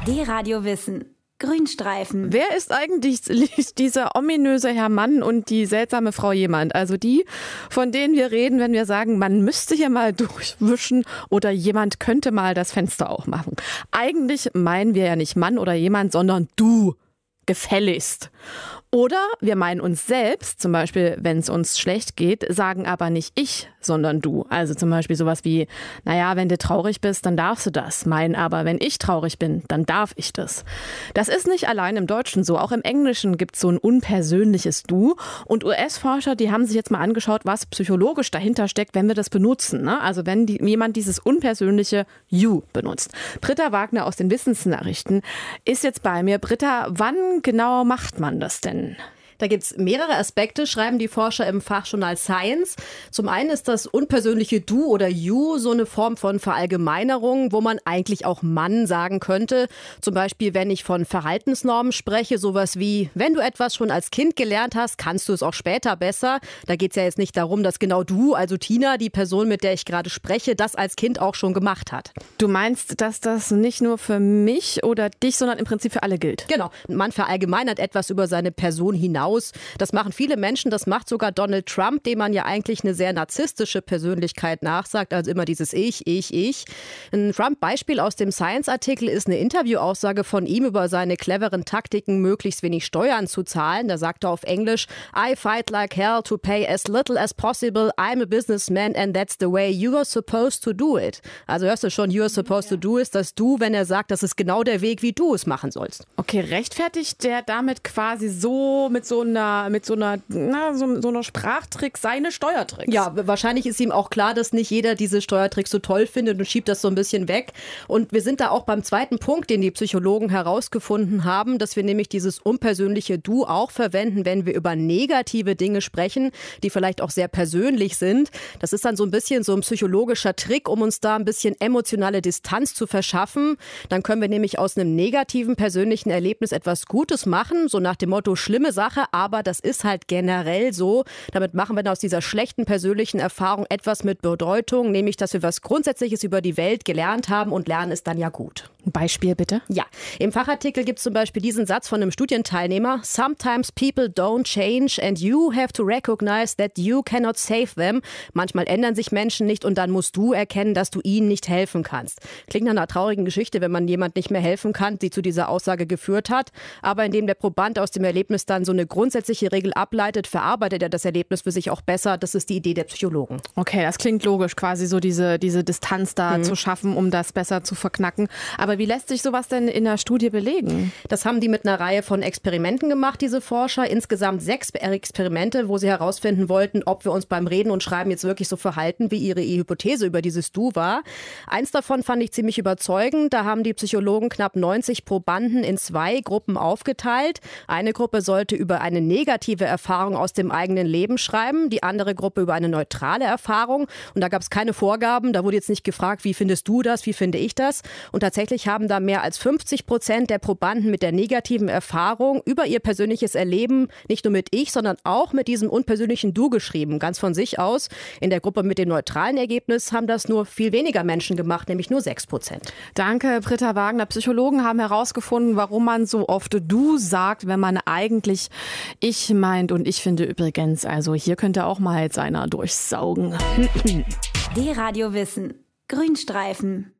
D-Radio Wissen. Grünstreifen. Wer ist eigentlich dieser ominöse Herr Mann und die seltsame Frau Jemand? Also die, von denen wir reden, wenn wir sagen, man müsste hier mal durchwischen oder jemand könnte mal das Fenster auch machen. Eigentlich meinen wir ja nicht Mann oder jemand, sondern du. Gefälligst. Oder wir meinen uns selbst, zum Beispiel, wenn es uns schlecht geht, sagen aber nicht ich, sondern du. Also zum Beispiel sowas wie, naja, wenn du traurig bist, dann darfst du das. Meinen aber, wenn ich traurig bin, dann darf ich das. Das ist nicht allein im Deutschen so. Auch im Englischen gibt es so ein unpersönliches Du. Und US-Forscher, die haben sich jetzt mal angeschaut, was psychologisch dahinter steckt, wenn wir das benutzen. Ne? Also wenn jemand dieses unpersönliche You benutzt. Britta Wagner aus den Wissensnachrichten ist jetzt bei mir. Britta, wann genau macht man das denn? Da gibt es mehrere Aspekte, schreiben die Forscher im Fachjournal Science. Zum einen ist das unpersönliche Du oder You so eine Form von Verallgemeinerung, wo man eigentlich auch Mann sagen könnte. Zum Beispiel, wenn ich von Verhaltensnormen spreche, sowas wie, wenn du etwas schon als Kind gelernt hast, kannst du es auch später besser. Da geht es ja jetzt nicht darum, dass genau du, also Tina, die Person, mit der ich gerade spreche, das als Kind auch schon gemacht hat. Du meinst, dass das nicht nur für mich oder dich, sondern im Prinzip für alle gilt? Genau. Man verallgemeinert etwas über seine Person hinaus. Das machen viele Menschen, das macht sogar Donald Trump, dem man ja eigentlich eine sehr narzisstische Persönlichkeit nachsagt, also immer dieses Ich. Ein Trump-Beispiel aus dem Science-Artikel ist eine Interviewaussage von ihm über seine cleveren Taktiken, möglichst wenig Steuern zu zahlen. Da sagt er auf Englisch, I fight like hell to pay as little as possible. I'm a businessman and that's the way you are supposed to do it. Also hörst du schon, you are supposed to do ist das Du, wenn er sagt, das ist genau der Weg, wie du es machen sollst. Okay, rechtfertigt der damit quasi so mit so einer Sprachtrick seine Steuertricks? Ja, wahrscheinlich ist ihm auch klar, dass nicht jeder diese Steuertricks so toll findet und schiebt das so ein bisschen weg. Und wir sind da auch beim zweiten Punkt, den die Psychologen herausgefunden haben, dass wir nämlich dieses unpersönliche Du auch verwenden, wenn wir über negative Dinge sprechen, die vielleicht auch sehr persönlich sind. Das ist dann so ein bisschen so ein psychologischer Trick, um uns da ein bisschen emotionale Distanz zu verschaffen. Dann können wir nämlich aus einem negativen persönlichen Erlebnis etwas Gutes machen, so nach dem Motto, schlimme Sache, aber das ist halt generell so. Damit machen wir dann aus dieser schlechten persönlichen Erfahrung etwas mit Bedeutung, nämlich, dass wir was Grundsätzliches über die Welt gelernt haben und lernen ist dann ja gut. Ein Beispiel bitte? Ja, im Fachartikel gibt es zum Beispiel diesen Satz von einem Studienteilnehmer. Sometimes people don't change and you have to recognize that you cannot save them. Manchmal ändern sich Menschen nicht und dann musst du erkennen, dass du ihnen nicht helfen kannst. Klingt nach einer traurigen Geschichte, wenn man jemand nicht mehr helfen kann, die zu dieser Aussage geführt hat. Aber indem der Proband aus dem Erlebnis dann so eine grundsätzliche Regel ableitet, verarbeitet er das Erlebnis für sich auch besser. Das ist die Idee der Psychologen. Okay, das klingt logisch, quasi so diese Distanz da zu schaffen, um das besser zu verknacken. Aber wie lässt sich sowas denn in der Studie belegen? Das haben die mit einer Reihe von Experimenten gemacht, diese Forscher. Insgesamt 6 Experimente, wo sie herausfinden wollten, ob wir uns beim Reden und Schreiben jetzt wirklich so verhalten, wie ihre Hypothese über dieses Du war. Eins davon fand ich ziemlich überzeugend. Da haben die Psychologen knapp 90 Probanden in 2 Gruppen aufgeteilt. Eine Gruppe sollte über eine negative Erfahrung aus dem eigenen Leben schreiben, die andere Gruppe über eine neutrale Erfahrung. Und da gab es keine Vorgaben. Da wurde jetzt nicht gefragt, wie findest du das, wie finde ich das? Und tatsächlich haben da mehr als 50% der Probanden mit der negativen Erfahrung über ihr persönliches Erleben nicht nur mit Ich, sondern auch mit diesem unpersönlichen Du geschrieben, ganz von sich aus. In der Gruppe mit dem neutralen Ergebnis haben das nur viel weniger Menschen gemacht, nämlich nur 6%. Danke, Britta Wagner. Psychologen haben herausgefunden, warum man so oft Du sagt, wenn man eigentlich Ich meint. Und ich finde übrigens, also hier könnte auch mal jetzt einer durchsaugen. D-Radio Wissen. Grünstreifen.